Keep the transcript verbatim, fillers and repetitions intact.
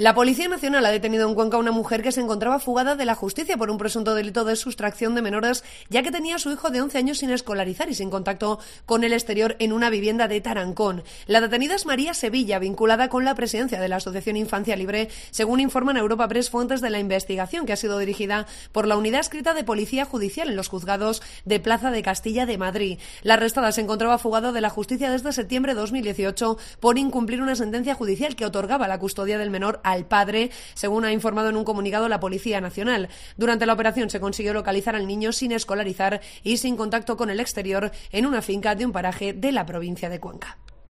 La Policía Nacional ha detenido en Cuenca a una mujer que se encontraba fugada de la justicia por un presunto delito de sustracción de menores, ya que tenía a su hijo de once años sin escolarizar y sin contacto con el exterior en una vivienda de Tarancón. La detenida es María Sevilla, vinculada con la presidencia de la Asociación Infancia Libre, según informan Europa Press fuentes de la investigación, que ha sido dirigida por la Unidad Adscrita de Policía Judicial en los juzgados de Plaza de Castilla de Madrid. La arrestada se encontraba fugada de la justicia desde septiembre de dos mil dieciocho por incumplir una sentencia judicial que otorgaba la custodia del menor al padre, según ha informado en un comunicado la Policía Nacional. Durante la operación se consiguió localizar al niño sin escolarizar y sin contacto con el exterior en una finca de un paraje de la provincia de Cuenca.